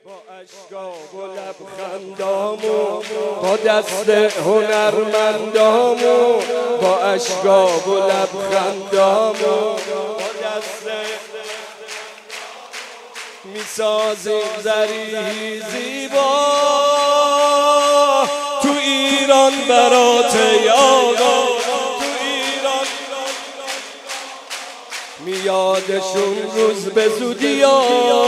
با اشکا و لبخندامو با دست هنرمندامو با اشکا و لبخندامو با دست میسازیم زریحی زیبا تو ایران برات آقا تو ایران میادشون روز به زودیا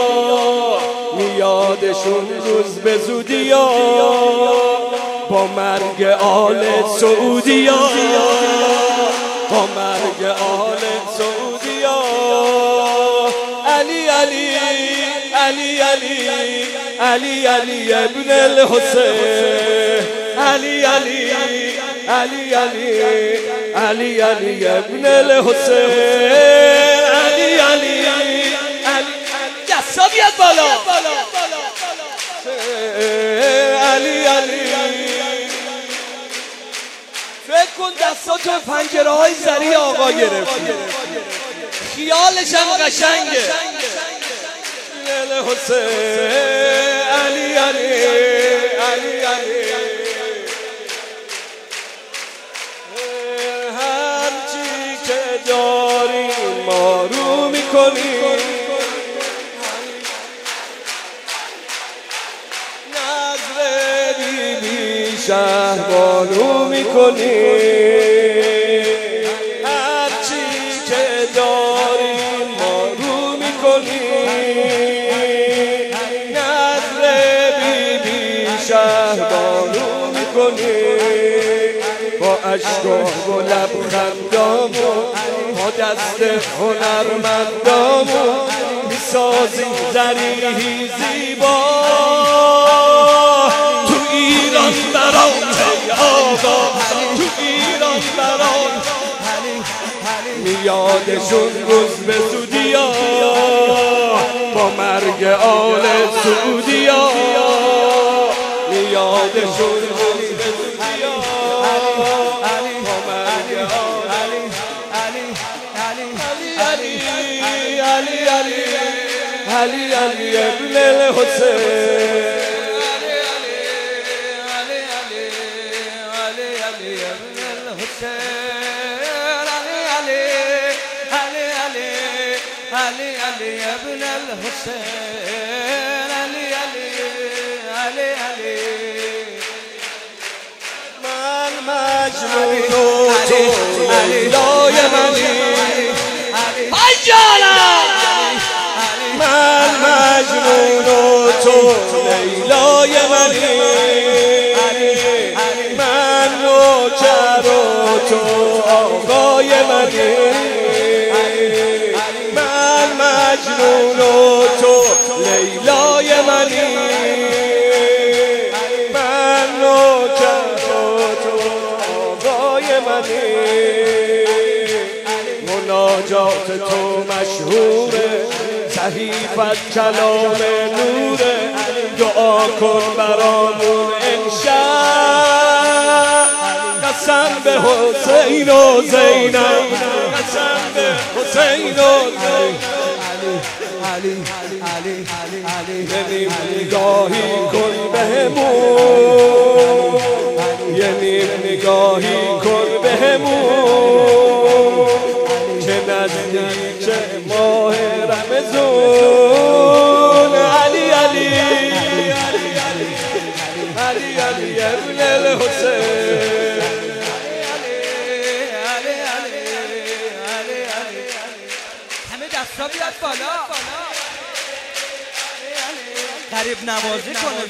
میادشون روز به زودیا با مرگ آل سعودیا با مرگ آل سعودیا علی علی علی علی علی علی ابن الحسین علی علی علی علی علی علی ابن الحسین علی علی علی دستا بیاد بالا علی علی فکر کن دستاتو پنجره های زری آقا گرفتی خیالش هم قشنگه حسین علی علی علی علی هرچی که داری ما رو میکنی نظر بی شهر بانو میکنی هرچی که داری ما رو میکنی شهربانو میکنی با اشکا و لبخندامو با دست هنرمندامو میسازی زریحی زیبا تو ایران برات آقا تو ایران برات میادشون روز به زودیا با مرگ آل سعودیا یادشون روز به زودیا با مرگ علی علی علی علی علی ابن الحسین علی علی ابن الحسین علی علی ابن الحسین علی علی من مجنون و تو لیلای منی ای جانم من مجنون و تو لیلای منی من نوکر و تو آقای منی من مجنون و تو لیلای منی من نوکر و تو آقای منی مناجات تو مشهوره صحیفت کلام نوره دعا کن برامون امشب قسم به حسین و زینب قسم به حسین و زینب علی علی علی یه نگاهی کن بهمون یه نگاهی کن بهمون که نزدیک ماه رمضان علی علی علی علی ابن الحسین همه دستا بیاد بالا قریب نوازی کنم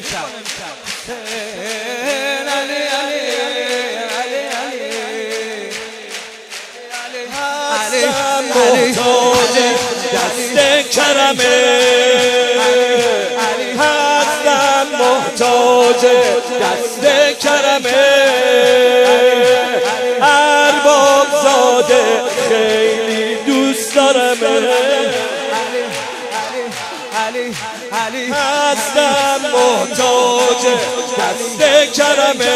علی علی علی علی محتاج دست کرمه هستم محتاج دست کرمه ارباب زاده خیلی دوست دارمه هستم محتاج دست کرمه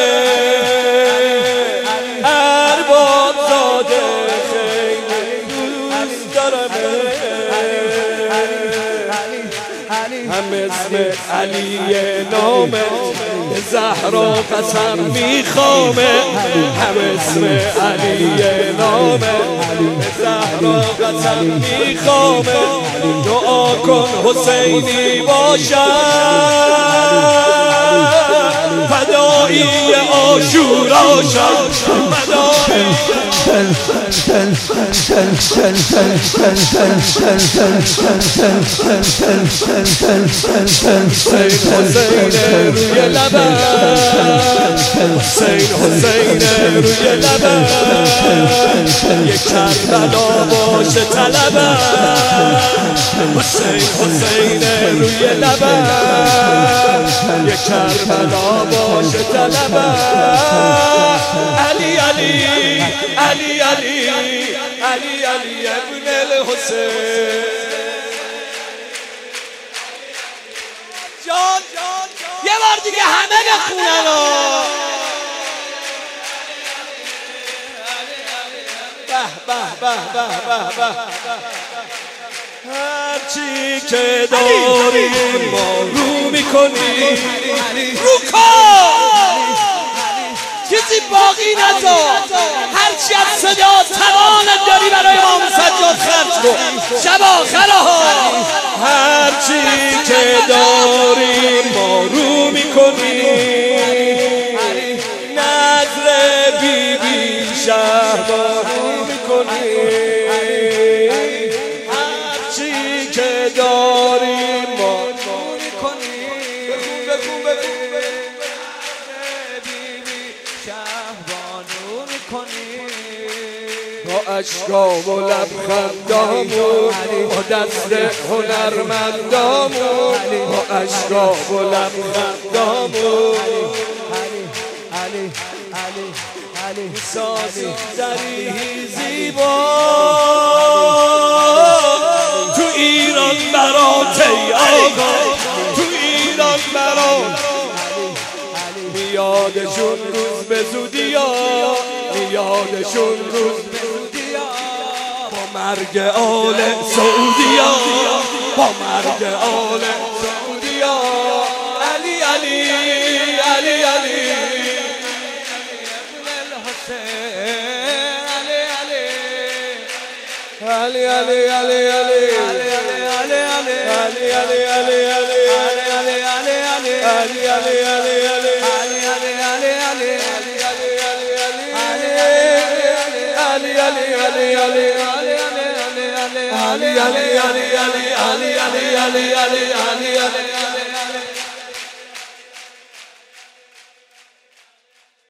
ارباب زاده خیلی دوست دارمه هم اسم علی نامه به زهرا قسم میخوامه هم اسم علی نامه به زهرا قسم میخوامه دعا کن حسینی باشم فدایی عاشورا شد فدایی حسین روی لبم حسین روی لبم یک کربلا باشه طلبم حسین روی لبم یک کربلا باشه طلبم علی علی علی علی علی علی ابن الحسین جان یه بار دیگه همه بخونن هرچی که داریم ما رو میکنیم رو کن چیزی باقی نذار هرچی از صدا توانت داری برای امام سجاد خرج کن شب آخره ها هرچی که داریم ما رو میکنیم نظر بی بی شهبان رو میکنیم هرچی که داریم ما رو میکنیم بخون با اشکا و لبخندامون با دست هنرمندامون با اشکا و لبخندامون سازی دری زیبا تو ایران برات ای آقا تو ایران برات میادشون روز به زودی ها میادشون روز به زودی ها با مرگ آل سعودی ها با مرگ آل سعودی ها علی علی علی علی علی علی علی علی علی